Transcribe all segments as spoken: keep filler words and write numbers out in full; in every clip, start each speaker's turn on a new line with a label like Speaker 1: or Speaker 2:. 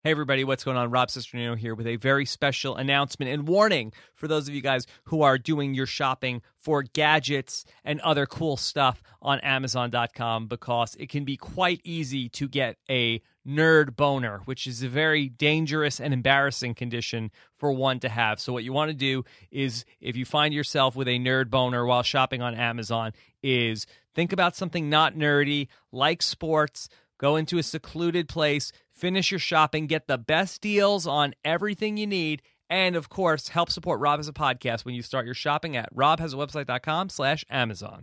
Speaker 1: Hey everybody, what's going on? Rob Cesternino here with a very special announcement and warning for those of you guys who are doing your shopping for gadgets and other cool stuff on Amazon dot com, because it can be quite easy to get a nerd boner, which is a very dangerous and embarrassing condition for one to have. So what you want to do is, if you find yourself with a nerd boner while shopping on Amazon, is think about something not nerdy, like sports. Go into a secluded place, finish your shopping, get the best deals on everything you need, and, of course, help support Rob Has a Podcast when you start your shopping at rob has a website dot com slash Amazon.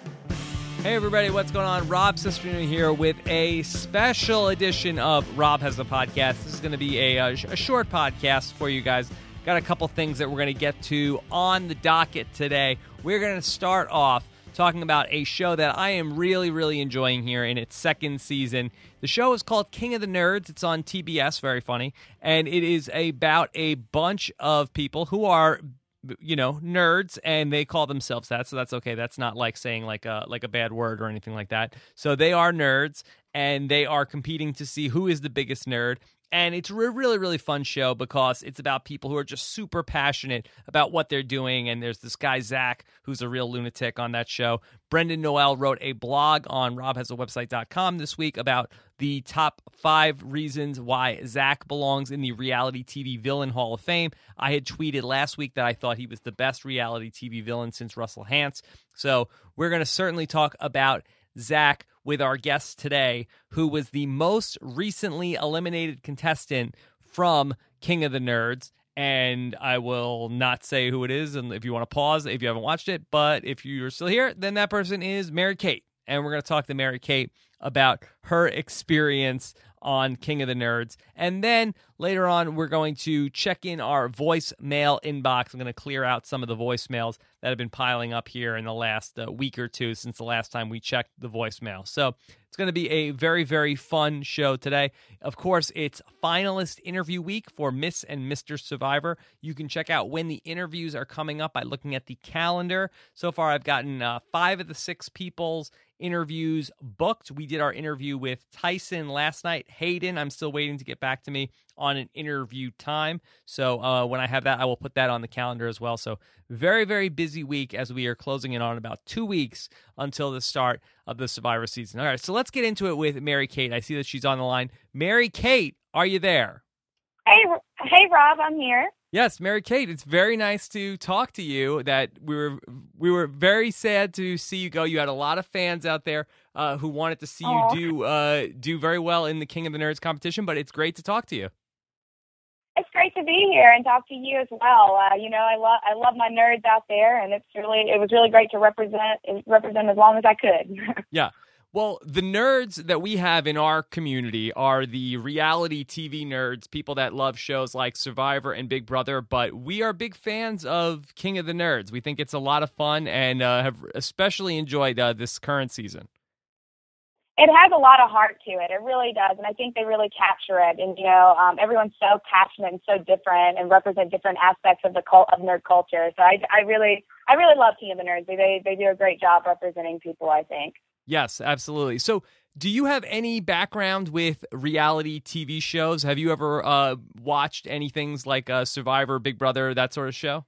Speaker 1: Hey, everybody, what's going on? Rob Cesternino here with a special edition of Rob Has a Podcast. This is going to be a, a, a short podcast for you guys. Got a couple things that we're going to get to on the docket today. We're going to start off talking about a show that I am really, really enjoying here in its second season. The show is called King of the Nerds. It's on T B S, very funny, and it is about a bunch of people who are, you know, nerds, and they call themselves that, so that's okay. That's not like saying like a like a bad word or anything like that. So they are nerds, and they are competing to see who is the biggest nerd. And it's a really, really fun show because it's about people who are just super passionate about what they're doing. And there's this guy, Zach, who's a real lunatic on that show. Brendan Noel wrote a blog on rob has a website dot com this week about the top five reasons why Zach belongs in the Reality T V Villain Hall of Fame. I had tweeted last week that I thought he was the best reality T V villain since Russell Hantz. So we're going to certainly talk about Zach with our guest today, who was the most recently eliminated contestant from King of the Nerds. And I will not say who it is, and if you want to pause if you haven't watched it, but if you're still here, then that person is Mary Kate. And we're going to talk to Mary Kate about her experience on King of the Nerds. And then later on, we're going to check in our voicemail inbox. I'm going to clear out some of the voicemails that have been piling up here in the last uh, week or two since the last time we checked the voicemail. So it's going to be a very, very fun show today. Of course, it's finalist interview week for Miss and Mister Survivor. You can check out when the interviews are coming up by looking at the calendar. So far, I've gotten uh, five of the six people's interviews booked. We did our interview with Tyson last night. Hayden, I'm still waiting to get back to me on an interview time. So uh, when I have that, I will put that on the calendar as well. So very, very busy week as we are closing in on about two weeks until the start of the Survivor season. All right, so let's get into it with Mary Kate. I see that she's on the line. Mary Kate, are you there?
Speaker 2: Hey, hey, Rob, I'm here.
Speaker 1: Yes, Mary Kate, it's very nice to talk to you. That we were we were very sad to see you go. You had a lot of fans out there uh, who wanted to see
Speaker 2: Aww.
Speaker 1: you do uh, do very well in the King of the Nerds competition, but it's great to talk to you.
Speaker 2: It's great to be here and talk to you as well. Uh, you know, I love I love my nerds out there, and it's really it was really great to represent represent as long as I could.
Speaker 1: Yeah. Well, the nerds that we have in our community are the reality T V nerds, people that love shows like Survivor and Big Brother, but we are big fans of King of the Nerds. We think it's a lot of fun and uh, have especially enjoyed uh, this current season.
Speaker 2: It has a lot of heart to it. It really does, and I think they really capture it. And, you know, um, everyone's so passionate and so different and represent different aspects of the cult of nerd culture. So I, I really I really love King of the Nerds. They, they do a great job representing people, I think.
Speaker 1: Yes, absolutely. So do you have any background with reality T V shows? Have you ever uh, watched any things like uh, Survivor, Big Brother, that sort of show?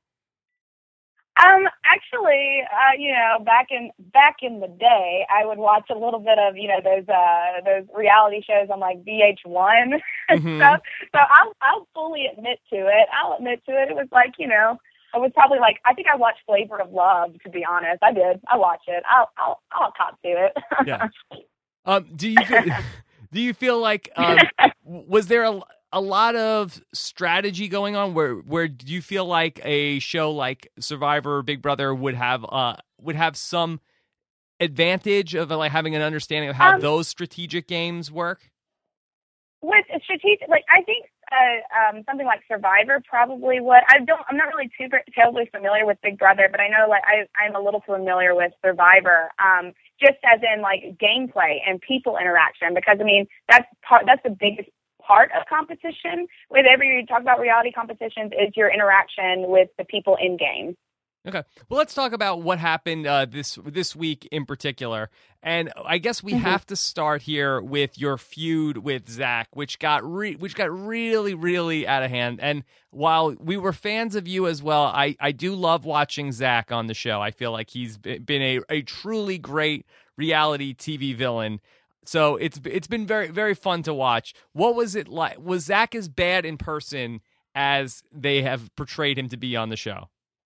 Speaker 2: Um, actually, uh, you know, back in back in the day, I would watch a little bit of, you know, those uh, those reality shows on like V H one and
Speaker 1: Mm-hmm.
Speaker 2: stuff. So I'll I'll fully admit to it. I'll admit to it. It was like, you know, I was probably like, I think I watched Flavor of Love, to be honest. I did. I watched it. I'll I'll I'll cop to it.
Speaker 1: Yeah. Um, do you feel, do you feel like um, was there a, a lot of strategy going on? Where where do you feel like a show like Survivor or Big Brother would have uh would have some advantage of like having an understanding of how
Speaker 2: Um,
Speaker 1: those strategic games work?
Speaker 2: With strategic, like I think uh, um, something like Survivor probably would. I don't. I'm not really too terribly familiar with Big Brother, but I know like I I'm a little familiar with Survivor. Um, just as in like gameplay and people interaction, because I mean that's part that's the biggest part of competition. With every you talk about reality competitions is your interaction with the people in game.
Speaker 1: Okay. Well, let's talk about what happened uh, this this week in particular. And I guess we mm-hmm. have to start here with your feud with Zach, which got re- which got really, really out of hand. And while we were fans of you as well, I, I do love watching Zach on the show. I feel like he's been a, a truly great reality T V villain. So it's it's been very, very fun to watch. What was it like? Was Zach as bad in person as they have portrayed him to be on the show?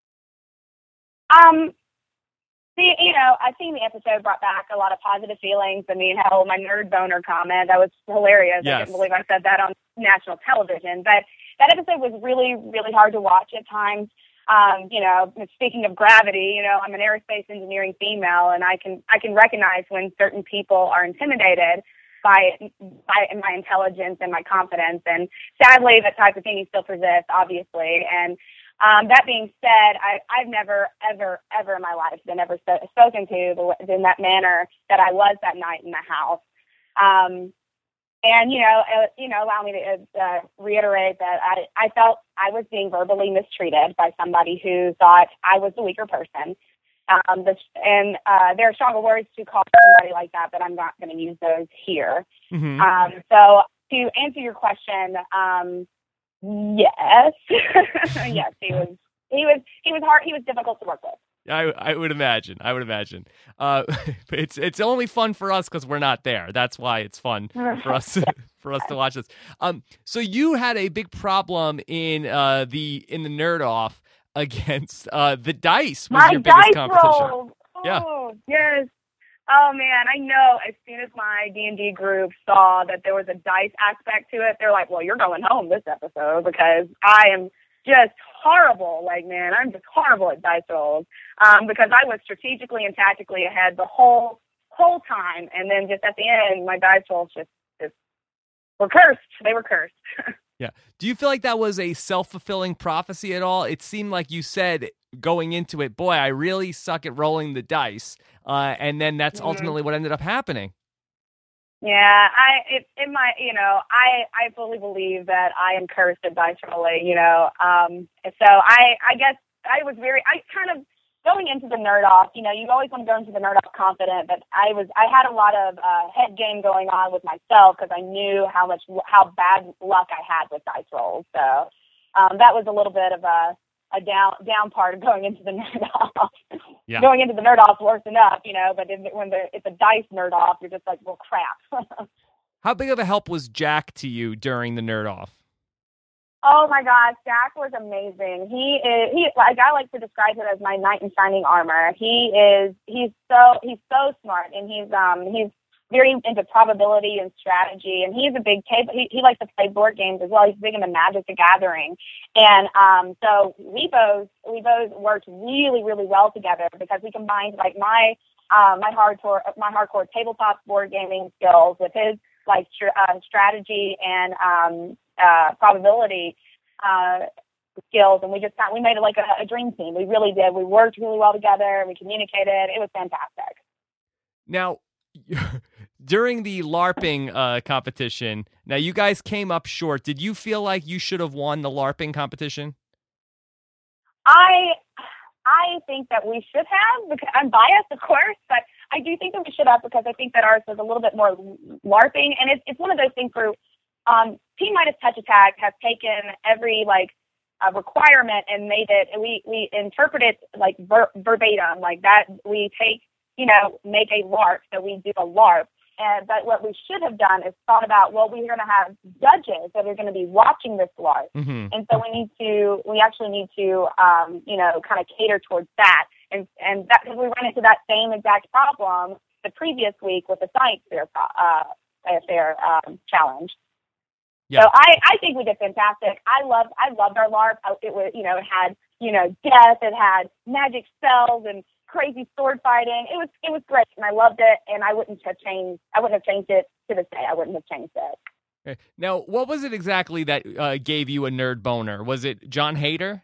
Speaker 2: Um, see, you know, I think the episode brought back a lot of positive feelings. I mean, hell, my nerd boner comment, that was hilarious.
Speaker 1: Yes.
Speaker 2: I can't believe I said that on national television. But that episode was really, really hard to watch at times. Um, you know, speaking of gravity, you know, I'm an aerospace engineering female, and I can I can recognize when certain people are intimidated by by my intelligence and my confidence. And sadly, that type of thing still persists, obviously. And Um, that being said, I, I've never, ever, ever in my life been ever so, spoken to the, in that manner that I was that night in the house. Um, and, you know, uh, you know, allow me to uh, reiterate that I, I felt I was being verbally mistreated by somebody who thought I was the weaker person. Um, the, and uh, there are stronger words to call somebody like that, but I'm not going to use those here.
Speaker 1: Mm-hmm.
Speaker 2: Um, so to answer your question, um, Yes, yes, he was. He was. He was hard. He was difficult to work with.
Speaker 1: I, I would imagine. I would imagine. Uh, it's it's only fun for us because we're not there. That's why it's fun for us for us to watch this. Um, so you had a big problem in uh the in the Nerd Off against uh the dice. Was
Speaker 2: My
Speaker 1: your biggest
Speaker 2: dice
Speaker 1: competition?
Speaker 2: roll. Oh,
Speaker 1: yeah.
Speaker 2: Yes. Oh man, I know. As soon as my D and D group saw that there was a dice aspect to it, they're like, "Well, you're going home this episode because I am just horrible. Like, man, I'm just horrible at dice rolls um, because I was strategically and tactically ahead the whole whole time, and then just at the end, my dice rolls just just were cursed. They were cursed."
Speaker 1: Yeah. Do you feel like that was a self-fulfilling prophecy at all? It seemed like you said going into it, boy, I really suck at rolling the dice. Uh, and then that's mm-hmm. ultimately what ended up happening.
Speaker 2: Yeah, I, it, it might, you know, I, I fully believe that I am cursed at dice rolling, you know. Um, so I, I guess I was very, I kind of, going into the Nerd Off, you know, you always want to go into the Nerd Off confident, but I was, I had a lot of uh, head game going on with myself because I knew how much, how bad luck I had with dice rolls. So um, that was a little bit of a, a down, down part of going into the Nerd Off.
Speaker 1: Yeah.
Speaker 2: Going into the Nerd Off worse enough, you know, but if, when the, it's a dice Nerd Off, you're just like, well, crap.
Speaker 1: How big of a help was Jack to you during the Nerd Off?
Speaker 2: Oh my gosh, Jack was amazing. He is he like I like to describe him as my knight in shining armor. He is he's so he's so smart, and he's um he's very into probability and strategy, and he's a big table he, he likes to play board games as well. He's big into Magic the Gathering. And um so we both we both worked really, really well together because we combined like my um my hardcore my hardcore tabletop board gaming skills with his like str- uh, strategy and um uh probability uh skills, and we just got we made it like a, a dream team. We really did. We worked really well together. We communicated. It was fantastic.
Speaker 1: Now, during the LARPing uh, competition, now you guys came up short. Did you feel like you should have won the LARPing competition?
Speaker 2: I I think that we should have, because I'm biased, of course, but I do think that we should have because I think that ours was a little bit more LARPing, and it's it's one of those things where um, T Minus Touch Attack has taken every like uh, requirement and made it. We we interpret it like ver- verbatim, like that. We take you know make a LARP, so we do a LARP. And but what we should have done is thought about, well, we're going to have judges that are going to be watching this LARP,
Speaker 1: mm-hmm.
Speaker 2: and so we need to, we actually need to, um, you know, kind of cater towards that, and and that because we ran into that same exact problem the previous week with the science fair, uh, fair um, challenge.
Speaker 1: Yeah.
Speaker 2: So I, I think we did fantastic. I loved I loved our LARP. It was you know it had you know death, it had magic spells and crazy sword fighting. It was it was great, and I loved it. And I wouldn't have changed. I wouldn't have changed it to this day. I wouldn't have changed it.
Speaker 1: Okay. Now, what was it exactly that uh, gave you a nerd boner? Was it Jon Heder?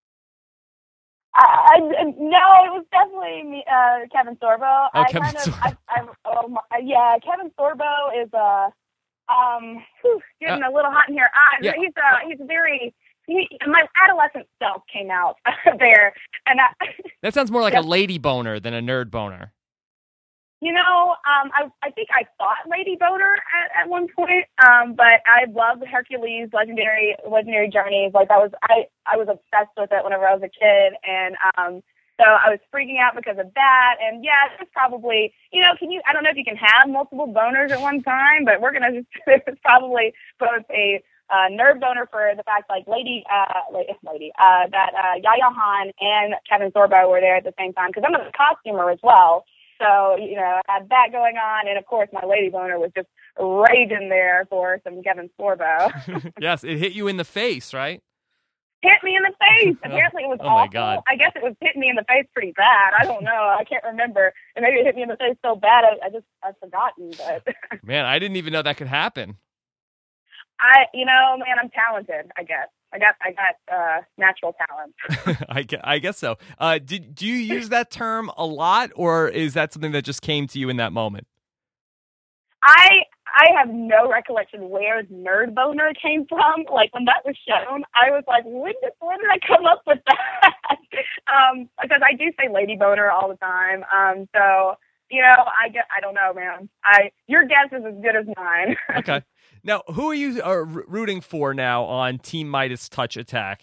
Speaker 2: Uh, I, no, it was definitely me, uh, Kevin Sorbo.
Speaker 1: Oh,
Speaker 2: I
Speaker 1: Kevin
Speaker 2: kind of,
Speaker 1: Sorbo.
Speaker 2: I, I, oh my, yeah, Kevin Sorbo is a. Uh, um, whew, getting
Speaker 1: uh,
Speaker 2: a little hot in here. Uh,
Speaker 1: yeah.
Speaker 2: He's a he's a very my adolescent self came out there, and I,
Speaker 1: that sounds more like
Speaker 2: yeah.
Speaker 1: a lady boner than a nerd boner.
Speaker 2: You know, um, I I think I thought Lady Boner at, at one point, um, but I loved Hercules, Legendary Legendary Journeys. Like that was I I was obsessed with it whenever I was a kid, and um, so I was freaking out because of that. And yeah, it's probably, you know, can you? I don't know if you can have multiple boners at one time, but we're gonna just it's probably both a uh, nerd boner for the fact like Lady uh lady, lady uh that uh, Yaya Han and Kevin Sorbo were there at the same time because I'm a costumer as well. So, you know, I had that going on, and of course my lady boner was just raging there for some Kevin Sorbo.
Speaker 1: Yes, it hit you in the face, right?
Speaker 2: Hit me in the face. Apparently it was
Speaker 1: oh
Speaker 2: awful.
Speaker 1: My God.
Speaker 2: I guess it was hitting me in the face pretty bad. I don't know. I can't remember. And maybe it hit me in the face so bad I, I just, I've forgotten. But
Speaker 1: Man, I didn't even know that could happen.
Speaker 2: I, you know, man, I'm talented, I guess. I got, I got uh, natural talent.
Speaker 1: I, guess, I guess so. Uh, did do you use that term a lot, or is that something that just came to you in that moment?
Speaker 2: I I have no recollection where nerd boner came from. Like when that was shown, I was like, when did, where did I come up with that? um, because I do say lady boner all the time. Um, so you know, I get, I don't know, man. I your guess is as good as mine.
Speaker 1: Okay. Now, who are you uh, rooting for now on Team Midas Touch Attack?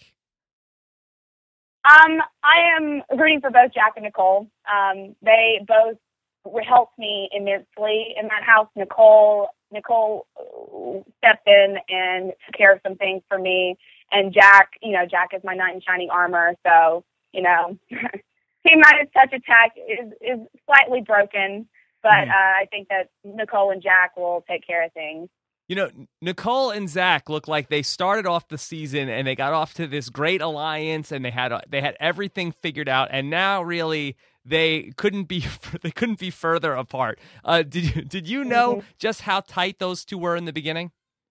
Speaker 2: Um, I am rooting for both Jack and Nicole. Um, they both helped me immensely in that house. Nicole, Nicole stepped in and took care of some things for me. And Jack, you know, Jack is my knight in shining armor. So, you know, Team Midas Touch Attack is, is slightly broken, but mm. uh, I think that Nicole and Jack will take care of things.
Speaker 1: You know, Nicole and Zach look like they started off the season and they got off to this great alliance and they had they had everything figured out, and now really they couldn't be they couldn't be further apart. Uh, did you, did you know mm-hmm. just how tight those two were in the beginning?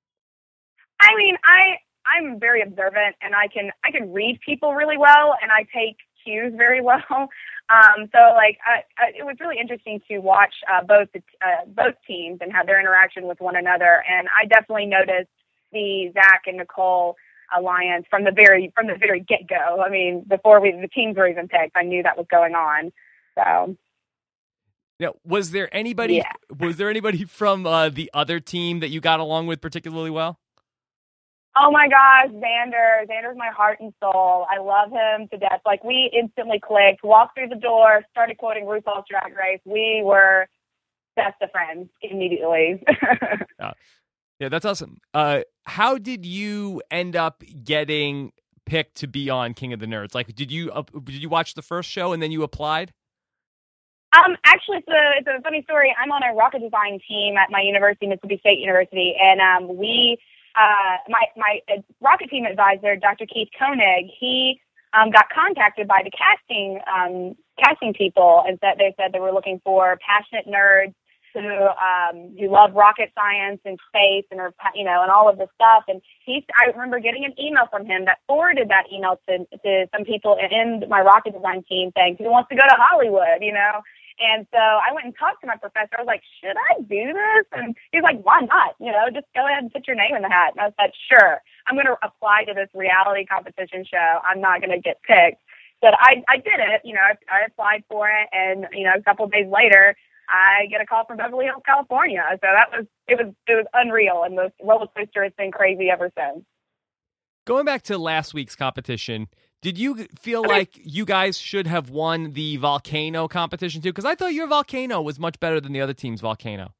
Speaker 2: I mean, I I'm very observant and I can I can read people really well and I take cues very well. Um, so, like, I, I, it was really interesting to watch uh, both the, uh, both teams and have their interaction with one another. And I definitely noticed the Zach and Nicole alliance from the very from the very get go. I mean, before we the teams were even picked, I knew that was going on. So,
Speaker 1: now, was there anybody?
Speaker 2: Yeah.
Speaker 1: Was there anybody from uh, the other team that you got along with particularly well?
Speaker 2: Oh my gosh, Xander. Xander's my heart and soul. I love him to death. Like, we instantly clicked, walked through the door, started quoting RuPaul's Drag Race. We were best of friends immediately.
Speaker 1: uh, yeah, that's awesome. Uh, how did you end up getting picked to be on King of the Nerds? Like, did you uh, did you watch the first show and then you applied?
Speaker 2: Um, actually, it's a, it's a funny story. I'm on a rocket design team at my university, Mississippi State University, and um, we... Uh, my my uh, rocket team advisor, Doctor Keith Koenig, he um, got contacted by the casting um, casting people, and said they said they were looking for passionate nerds who um, who love rocket science and space and are, you know, and all of this stuff. And he, I remember getting an email from him that forwarded that email to to some people in my rocket design team saying, "Who wants to go to Hollywood?" You know. And so I went and talked to my professor. I was like, should I do this? And he's like, why not? You know, just go ahead and put your name in the hat. And I said, sure, I'm going to apply to this reality competition show. I'm not going to get picked. But I, I did it. You know, I, I applied for it. And, you know, a couple of days later, I get a call from Beverly Hills, California. So that was, it was, it was unreal. And the roller coaster has been crazy ever since.
Speaker 1: Going back to last week's competition, did you feel like you guys should have won the volcano competition too? Because I thought your volcano was much better than the other team's volcano.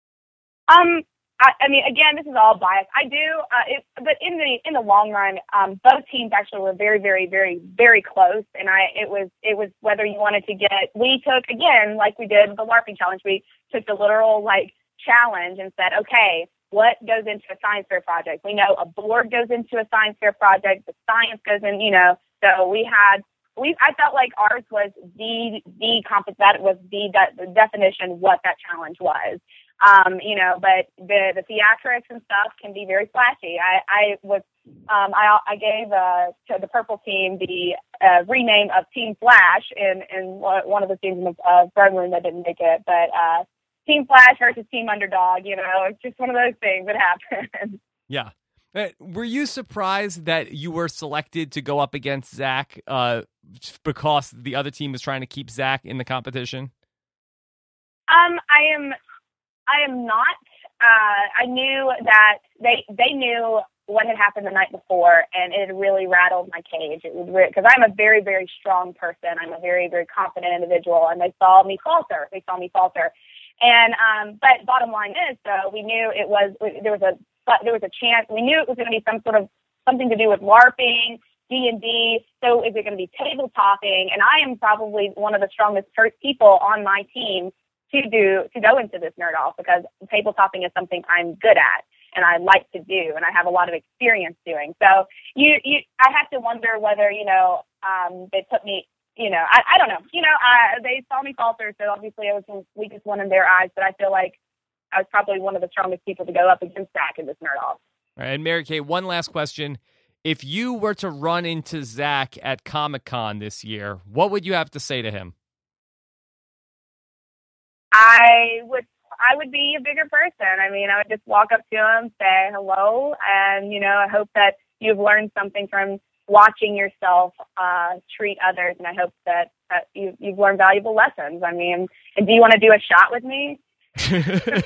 Speaker 2: Um, I, I mean, again, this is all biased. I do, uh, it, but in the in the long run, um, both teams actually were very, very, very, very close. And I, it was it was whether you wanted to get. We took again, like we did with the LARPing challenge. We took the literal like challenge and said, okay, what goes into a science fair project? We know a board goes into a science fair project. The science goes in, you know. So we had, we I felt like ours was the the comp that was the, de- the definition what that challenge was. Um, you know, but the the theatrics and stuff can be very flashy. I I was um I I gave uh to the purple team the uh, rename of Team Flash in in one of the teams of uh, Bergman that didn't make it, but uh, Team Flash versus Team Underdog. You know, it's just one of those things that happen.
Speaker 1: Yeah. Uh, Were you surprised that you were selected to go up against Zach uh, because the other team was trying to keep Zach in the competition?
Speaker 2: Um, I am, I am not. Uh, I knew that they they knew what had happened the night before, and it really rattled my cage. It was because I'm a very, very strong person. I'm a very, very confident individual, and they saw me falter. They saw me falter. And um, but bottom line is, though, we knew it was there was a there was a chance. We knew it was going to be some sort of something to do with LARPing, D and D. So is it going to be tabletopping? And I am probably one of the strongest people on my team to do to go into this nerd off, because tabletopping is something I'm good at and I like to do, and I have a lot of experience doing. So you, you I have to wonder whether, you know, um, they put me, you know, I, I don't know, you know, uh, they saw me falter, so obviously I was the weakest one in their eyes, but I feel like I was probably one of the strongest people to go up against Zach in this nerd off.
Speaker 1: All right, and Mary Kay, one last question. If you were to run into Zach at Comic-Con this year, what would you have to say to him?
Speaker 2: I would I would be a bigger person. I mean, I would just walk up to him, say hello, and, you know, I hope that you've learned something from watching yourself uh, treat others, and I hope that, that you, you've learned valuable lessons. I mean, and do you want to do a shot with me? have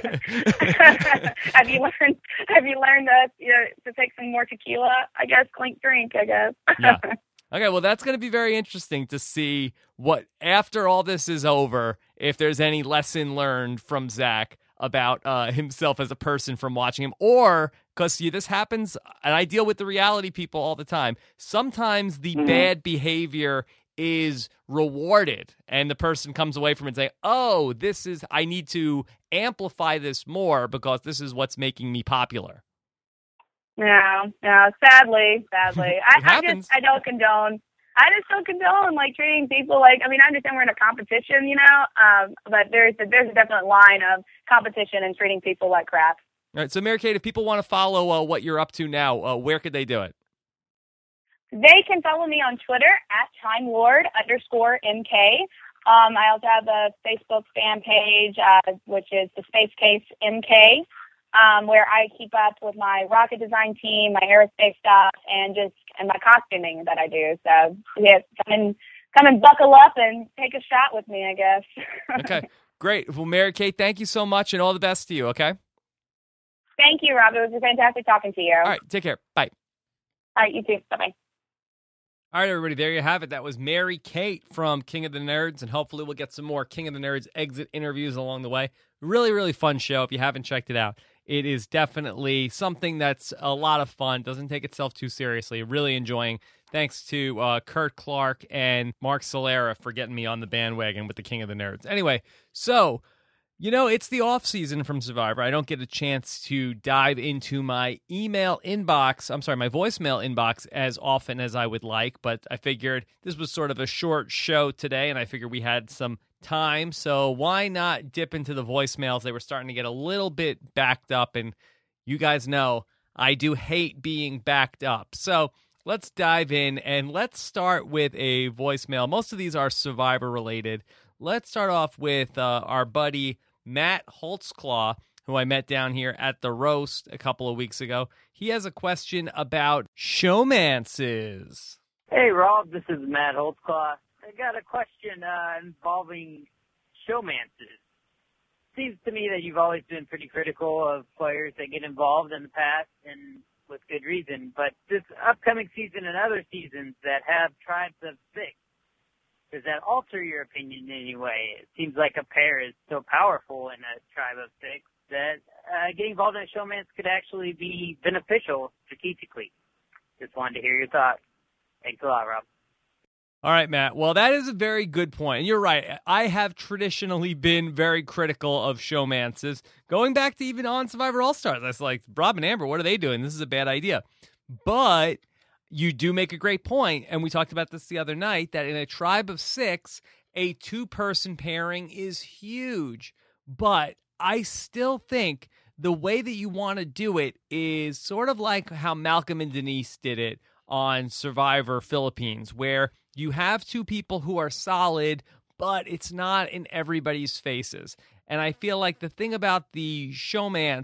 Speaker 2: you learned Have you learned that, you know, to take some more tequila? I guess clink drink. I guess.
Speaker 1: Yeah. Okay, well, that's going to be very interesting to see what, after all this is over, if there's any lesson learned from Zach about uh, himself as a person from watching him. Or, because see, this happens, and I deal with the reality people all the time, sometimes the mm-hmm. bad behavior is rewarded, and the person comes away from it and say, oh, this is, I need to amplify this more because this is what's making me popular.
Speaker 2: No, no, sadly, sadly. I, I just, I don't condone, I just don't condone, like, treating people like, I mean, I understand we're in a competition, you know, um, but there's a, there's a definite line of competition and treating people like crap.
Speaker 1: All right, so Mary Kate, if people want to follow uh, what you're up to now, uh, where could they do it?
Speaker 2: They can follow me on Twitter at TimeLord underscore MK. Um, I also have a Facebook fan page, uh, which is the Space Case M K. Um, where I keep up with my rocket design team, my aerospace stuff, and just and my costuming that I do. So yeah, come and come and buckle up and take a shot with me, I guess.
Speaker 1: Okay, great. Well, Mary Kate, thank you so much, and all the best to you. Okay.
Speaker 2: Thank you, Rob. It was fantastic talking to you.
Speaker 1: All right, take care. Bye.
Speaker 2: All right, you too. Bye bye.
Speaker 1: All right, everybody, there you have it. That was Mary Kate from King of the Nerds, and hopefully we'll get some more King of the Nerds exit interviews along the way. Really, really fun show. If you haven't checked it out, it is definitely something that's a lot of fun, doesn't take itself too seriously, really enjoying. Thanks to uh, Kurt Clark and Mark Solera for getting me on the bandwagon with the King of the Nerds. Anyway, so, you know, it's the off season from Survivor. I don't get a chance to dive into my email inbox, I'm sorry, my voicemail inbox as often as I would like, but I figured this was sort of a short show today, and I figured we had some time, so why not dip into the voicemails? They were starting to get a little bit backed up, and you guys know I do hate being backed up. So let's dive in, and let's start with a voicemail. Most of these are Survivor related. Let's start off with uh, our buddy Matt Holtzclaw, who I met down here at the roast a couple of weeks ago. He has a question about showmances.
Speaker 3: Hey, Rob, this is Matt Holtzclaw. I got a question uh, involving showmances. Seems to me that you've always been pretty critical of players that get involved in the past, and with good reason. But this upcoming season and other seasons that have tribes of six, does that alter your opinion in any way? It seems like a pair is so powerful in a tribe of six that uh, getting involved in a showmance could actually be beneficial strategically. Just wanted to hear your thoughts. Thanks a lot, Rob.
Speaker 1: All right, Matt. Well, that is a very good point. And you're right. I have traditionally been very critical of showmances. Going back to even on Survivor All-Stars, I was like, Rob and Amber, what are they doing? This is a bad idea. But you do make a great point, and we talked about this the other night, that in a tribe of six, a two-person pairing is huge. But I still think the way that you want to do it is sort of like how Malcolm and Denise did it on Survivor Philippines, where you have two people who are solid, but it's not in everybody's faces. And I feel like the thing about the showmance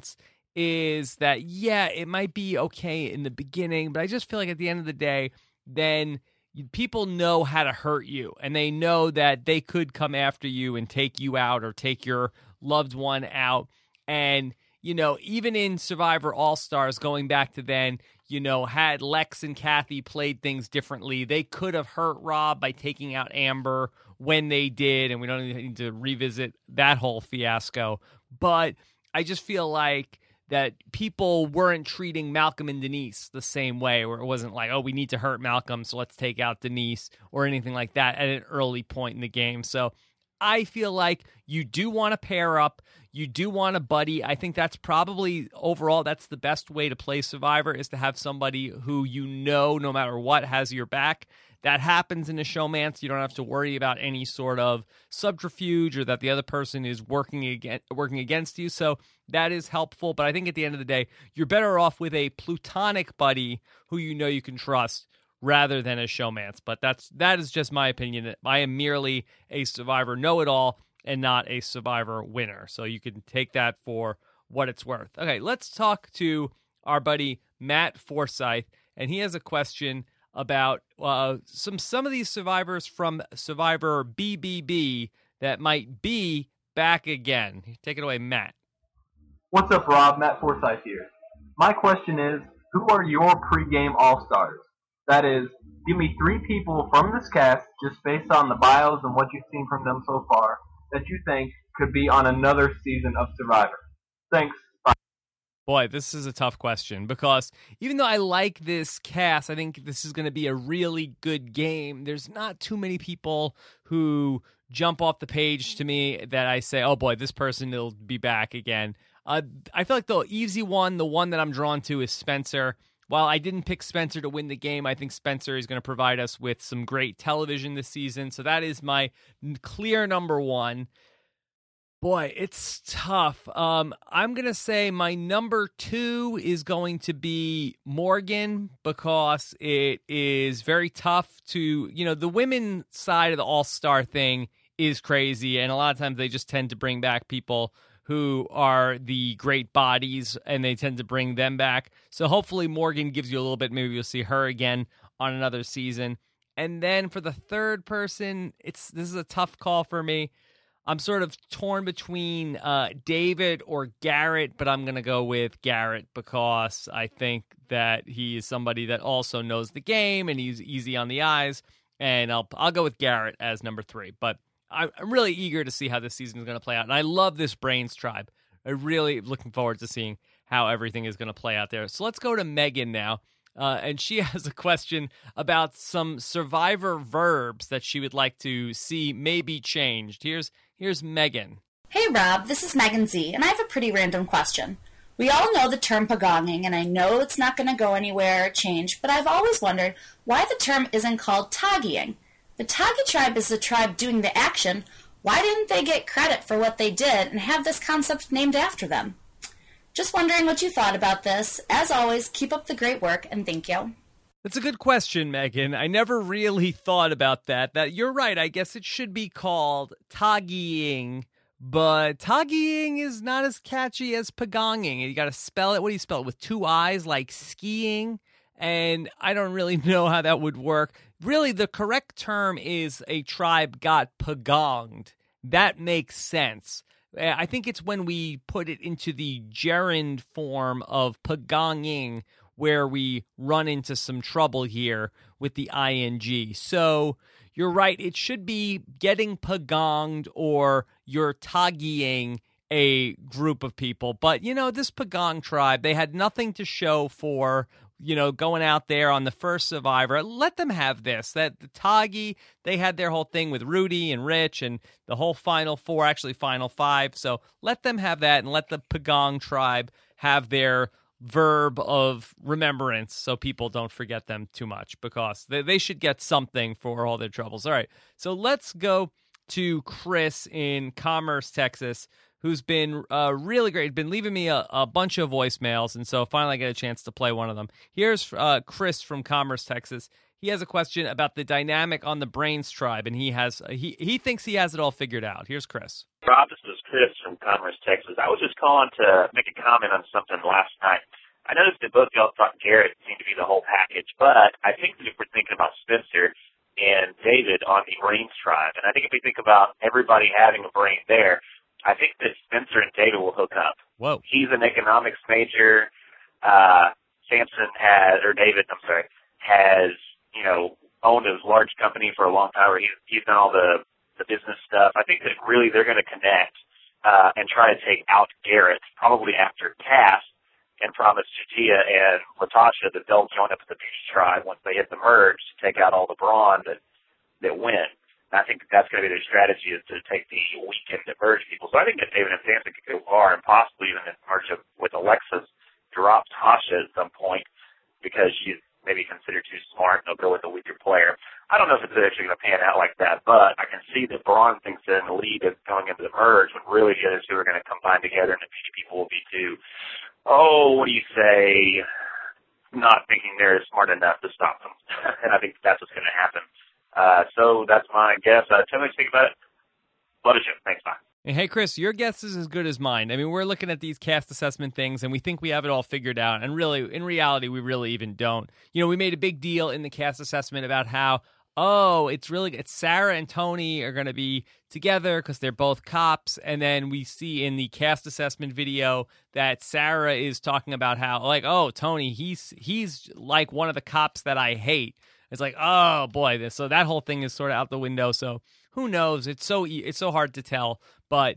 Speaker 1: is that, yeah, it might be okay in the beginning, but I just feel like at the end of the day, then people know how to hurt you, and they know that they could come after you and take you out or take your loved one out. And, you know, even in Survivor All-Stars, going back to then, you know, had Lex and Kathy played things differently, they could have hurt Rob by taking out Amber when they did, and we don't need to revisit that whole fiasco. But I just feel like that people weren't treating Malcolm and Denise the same way, where it wasn't like, oh, we need to hurt Malcolm, so let's take out Denise, or anything like that at an early point in the game. So I feel like you do want to pair up. You do want a buddy. I think that's probably, overall, that's the best way to play Survivor, is to have somebody who you know, no matter what, has your back. That happens in a showmance. You don't have to worry about any sort of subterfuge or that the other person is working against, working against you. So that is helpful. But I think at the end of the day, you're better off with a plutonic buddy who you know you can trust rather than a showmance. But that's that is just my opinion. I am merely a Survivor know-it-all and not a Survivor winner. So you can take that for what it's worth. Okay, let's talk to our buddy Matt Forsyth, and he has a question about uh, some some of these survivors from Survivor B B B that might be back again. Take it away, Matt.
Speaker 4: What's up, Rob? Matt Forsyth here. My question is, who are your pregame all-stars? That is, give me three people from this cast, just based on the bios and what you've seen from them so far, that you think could be on another season of Survivor. Thanks. Bye.
Speaker 1: Boy, this is a tough question, because even though I like this cast, I think this is going to be a really good game. There's not too many people who jump off the page to me that I say, oh boy, this person will be back again. Uh, I feel like the easy one, the one that I'm drawn to, is Spencer. While I didn't pick Spencer to win the game, I think Spencer is going to provide us with some great television this season. So that is my clear number one. Boy, it's tough. Um, I'm going to say my number two is going to be Morgan, because it is very tough to, you know, the women side of the All-Star thing is crazy. And a lot of times they just tend to bring back people who are the great bodies, and they tend to bring them back. So hopefully Morgan gives you a little bit. Maybe you'll see her again on another season. And then for the third person, it's this is a tough call for me. I'm sort of torn between uh, David or Garrett, but I'm going to go with Garrett, because I think that he is somebody that also knows the game, and he's easy on the eyes. And I'll I'll go with Garrett as number three. But I'm really eager to see how this season is going to play out. And I love this Brains tribe. I'm really looking forward to seeing how everything is going to play out there. So let's go to Megan now. Uh, and she has a question about some Survivor verbs that she would like to see maybe changed. Here's here's Megan.
Speaker 5: Hey, Rob. This is Megan Z, and I have a pretty random question. We all know the term pagonging, and I know it's not going to go anywhere or change, but I've always wondered why the term isn't called toggying. The Taggy tribe is the tribe doing the action. Why didn't they get credit for what they did and have this concept named after them? Just wondering what you thought about this. As always, keep up the great work, and thank you.
Speaker 1: That's a good question, Megan. I never really thought about that. That you're right. I guess it should be called toggying, but toggying is not as catchy as pagonging. You got to spell it. What do you spell it? With two I's, like skiing? And I don't really know how that would work. Really, the correct term is a tribe got pagonged. That makes sense. I think it's when we put it into the gerund form of pagonging where we run into some trouble here with the ing. So you're right. It should be getting pagonged, or you're toggying a group of people. But, you know, this Pagong tribe, they had nothing to show for, you know, going out there on the first Survivor. Let them have this. That the Toggy, they had their whole thing with Rudy and Rich and the whole Final Four, actually Final Five. So let them have that, and let the Pagong tribe have their verb of remembrance so people don't forget them too much, because they, they should get something for all their troubles. All right, so let's go to Chris in Commerce, Texas, who's been uh, really great, been leaving me a, a bunch of voicemails, and so finally I get a chance to play one of them. Here's uh, Chris from Commerce, Texas. He has a question about the dynamic on the Brains tribe, and he has he he thinks he has it all figured out. Here's Chris.
Speaker 6: Rob, this is Chris from Commerce, Texas. I was just calling to make a comment on something last night. I noticed that both y'all thought Garrett seemed to be the whole package, but I think that if we're thinking about Spencer and David on the Reigns tribe, and I think if we think about everybody having a brain there, I think that Spencer and David will hook up.
Speaker 1: Whoa.
Speaker 6: He's an economics major. Uh, Samson has, or David, I'm sorry, has, you know, owned a large company for a long time, where he's, he's done all the, the business stuff. I think that really they're going to connect uh, and try to take out Garrett, probably after Cass, and promise Chatia and Latasha that they'll join up with the Peach Tribe once they hit the merge to take out all the brawn that, that win. And I think that that's going to be their strategy, is to take the weekend to merge people. So I think that David and Samson could go far, and possibly even merge with Alexis, drop Tasha at some point because she's maybe considered too smart, and they'll go with a weaker player. I don't know if it's actually going to pan out like that, but I can see that Braun thinks they're in the lead of going into the merge, when really the other two are going to combine together, and the Peach people will be too, oh, what do you say, not thinking they're smart enough to stop them. And I think that's what's going to happen. Uh, so that's my guess. Uh, tell me what you think about it. Love the show. Thanks, bye.
Speaker 1: Hey, Chris, your guess is as good as mine. I mean, we're looking at these cast assessment things, and we think we have it all figured out. And really, in reality, we really even don't. You know, we made a big deal in the cast assessment about how, oh, it's really, it's Sarah and Tony are going to be together because they're both cops. And then we see in the cast assessment video that Sarah is talking about how, like, oh, Tony, he's he's like one of the cops that I hate. It's like, oh, boy, this. So that whole thing is sort of out the window. So who knows? It's so it's so hard to tell. But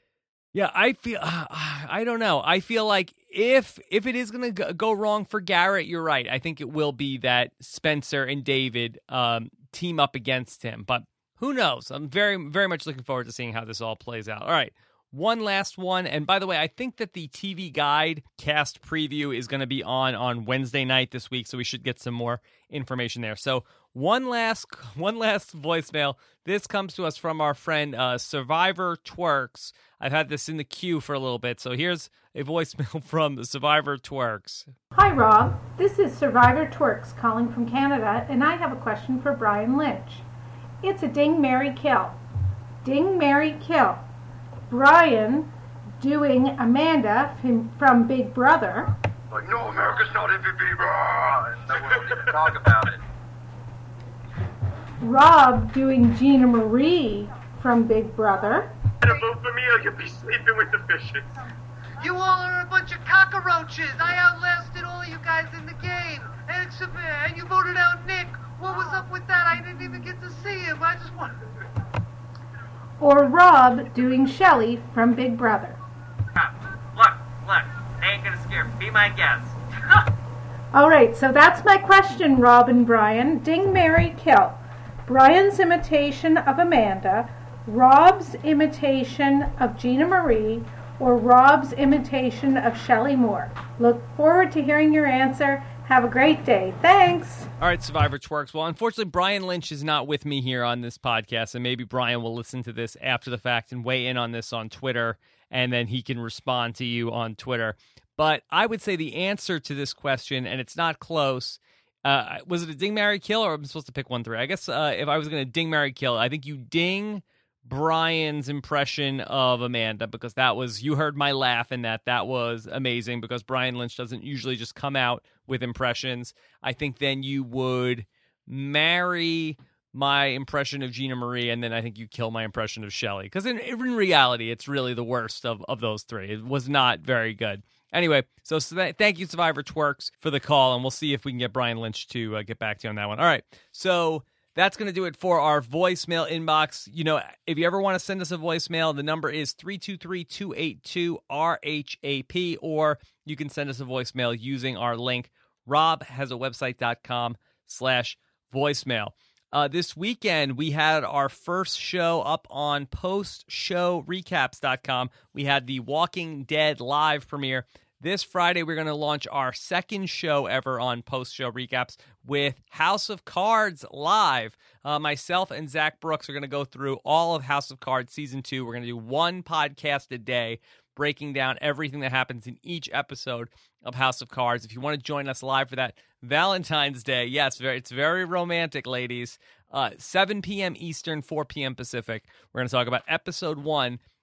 Speaker 1: yeah, I feel uh, I don't know. I feel like if if it is going to go wrong for Garrett, you're right. I think it will be that Spencer and David um, team up against him. But who knows? I'm very very much looking forward to seeing how this all plays out. All right. One last one. And by the way, I think that the T V Guide cast preview is going to be on on Wednesday night this week, so we should get some more information there. So one last one last voicemail. This comes to us from our friend uh, Survivor Twerks. I've had this in the queue for a little bit, so here's a voicemail from Survivor Twerks.
Speaker 7: Hi, Rob. This is Survivor Twerks calling from Canada, and I have a question for Brian Lynch. It's a ding, marry, kill. Ding, marry, kill. Brian doing Amanda from, from Big Brother.
Speaker 8: Like, no, America's not M V P, bro. No one will even talk about it.
Speaker 7: Rob doing Gina Marie from Big Brother.
Speaker 8: And vote for me or you'll be sleeping with the fishes.
Speaker 9: You all are a bunch of cockroaches. I outlasted all you guys in the game. Except, and you voted out Nick. What was up with that? I didn't even get to see him. I just wanted...
Speaker 7: Or Rob doing Shelly from Big Brother.
Speaker 10: Look, look, they ain't gonna scare me. Be my guest.
Speaker 7: All right, so that's my question, Rob and Brian. Ding, marry, kill. Brian's imitation of Amanda, Rob's imitation of Gina Marie, or Rob's imitation of Shelley Moore. Look forward to hearing your answer. Have a great day. Thanks.
Speaker 1: All right, Survivor Twerks. Well, unfortunately, Brian Lynch is not with me here on this podcast, and maybe Brian will listen to this after the fact and weigh in on this on Twitter, and then he can respond to you on Twitter. But I would say the answer to this question, and it's not close, uh, was it a ding, marry, kill, or I'm supposed to pick one through? I guess uh, if I was going to ding, marry, kill, I think you ding Brian's impression of Amanda, because that was, you heard my laugh in that. That was amazing, because Brian Lynch doesn't usually just come out with impressions. I think then you would marry my impression of Gina Marie, and then I think you kill my impression of Shelley. Because in, in reality, it's really the worst of, of those three. It was not very good. Anyway, so, so that, thank you, Survivor Twerks, for the call, and we'll see if we can get Brian Lynch to uh, get back to you on that one. All right, so that's going to do it for our voicemail inbox. You know, if you ever want to send us a voicemail, the number is three two three, two eight two, R H A P, or you can send us a voicemail using our link, robhasawebsite.com slash voicemail. Uh, this weekend, we had our first show up on post show recaps dot com. We had the Walking Dead live premiere. This Friday, we're going to launch our second show ever on Post Show Recaps with House of Cards live. Uh, myself and Zach Brooks are going to go through all of House of Cards Season two. We're going to do one podcast a day, breaking down everything that happens in each episode of House of Cards. If you want to join us live for that Valentine's Day, yes, very, it's very romantic, ladies. Uh, seven p.m. Eastern, four p.m. Pacific. We're going to talk about Episode one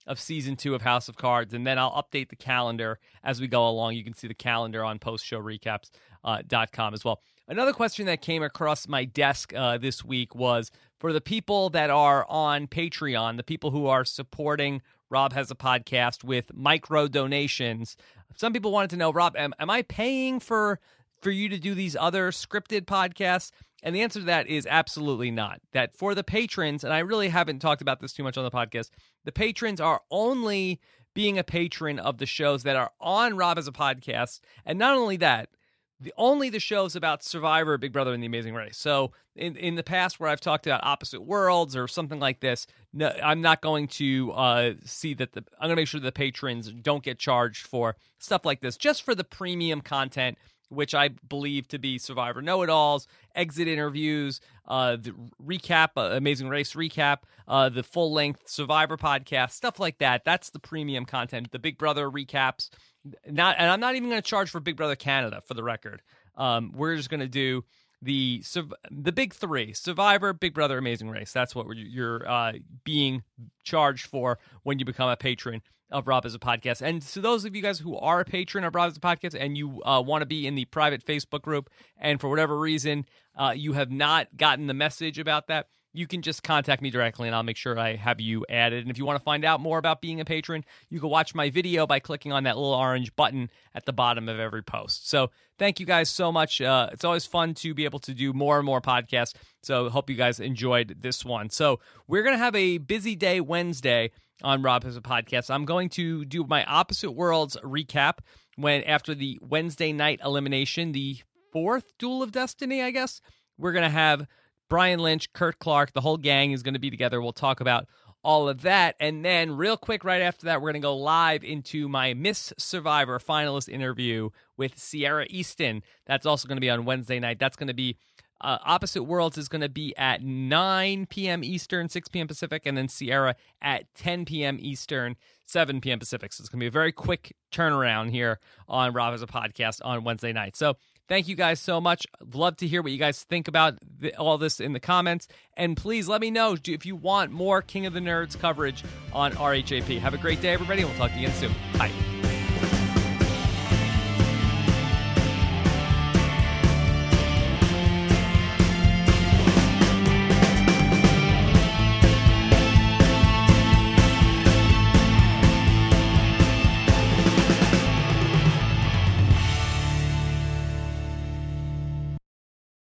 Speaker 1: of season two of House of Cards, and then I'll update the calendar as we go along. You can see the calendar on post show recaps dot com as well. Another question that came across my desk uh, this week was for the people that are on Patreon, the people who are supporting Rob Has a Podcast with micro donations. Some people wanted to know, Rob, am, am I paying for for you to do these other scripted podcasts? And the answer to that is absolutely not. That for the patrons, and I really haven't talked about this too much on the podcast, the patrons are only being a patron of the shows that are on Rob Has a Podcast. And not only that, the only the shows about Survivor, Big Brother, and The Amazing Race. So in, in the past where I've talked about Opposite Worlds or something like this, no, I'm not going to uh, see that the, I'm going to make sure the patrons don't get charged for stuff like this, just for the premium content, which I believe to be Survivor Know-It-Alls, exit interviews, uh, the recap, uh, Amazing Race recap, uh, the full-length Survivor podcast, stuff like that. That's the premium content. The Big Brother recaps. Not, and I'm not even going to charge for Big Brother Canada, for the record. Um, we're just going to do the the big three: Survivor, Big Brother, Amazing Race. That's what we're, you're uh, being charged for when you become a patron of Rob Has a Podcast. And so those of you guys who are a patron of Rob Has a Podcast and you uh, want to be in the private Facebook group, and for whatever reason uh, you have not gotten the message about that, you can just contact me directly and I'll make sure I have you added. And if you want to find out more about being a patron, you can watch my video by clicking on that little orange button at the bottom of every post. So thank you guys so much. Uh, it's always fun to be able to do more and more podcasts. So hope you guys enjoyed this one. So we're going to have a busy day Wednesday on Rob Has a Podcast. I'm going to do my Opposite Worlds recap when after the Wednesday night elimination, the fourth Duel of Destiny, I guess. We're going to have Brian Lynch, Kurt Clark, the whole gang is going to be together. We'll talk about all of that. And then real quick, right after that, we're going to go live into my Miss Survivor finalist interview with Sierra Easton. That's also going to be on Wednesday night. That's going to be uh, Opposite Worlds is going to be at nine p.m. Eastern, six p.m. Pacific, and then Sierra at ten p.m. Eastern, seven p.m. Pacific. So it's going to be a very quick turnaround here on Rob Has a Podcast on Wednesday night. So thank you guys so much. Love to hear what you guys think about the, all this in the comments. And please let me know if you want more King of the Nerds coverage on R H A P. Have a great day, everybody. We'll talk to you again soon. Bye.